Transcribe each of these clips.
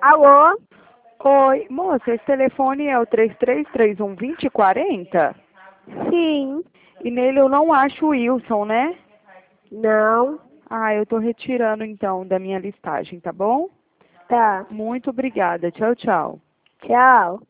Alô? Oi, moça, esse telefone é o 3331-2040? Sim. E nele eu não acho o Wilson, né? Não. Ah, eu tô retirando então da minha listagem, tá bom? Tá. Muito obrigada. Tchau, tchau. Tchau.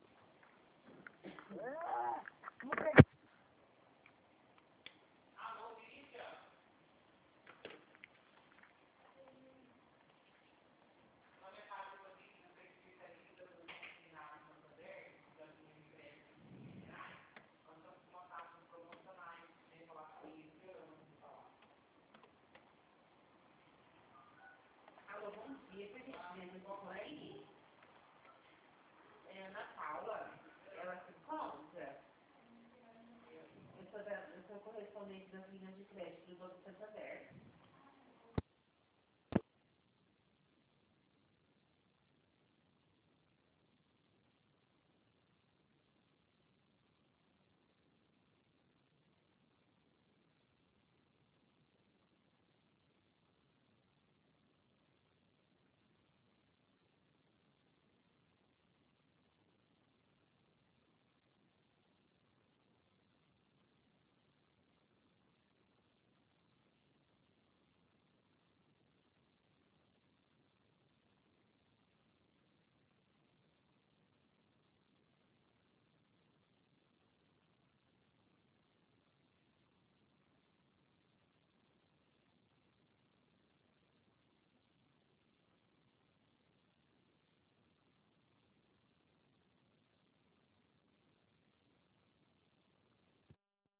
Eu sou correspondente das linhas de crédito do Banco Santander.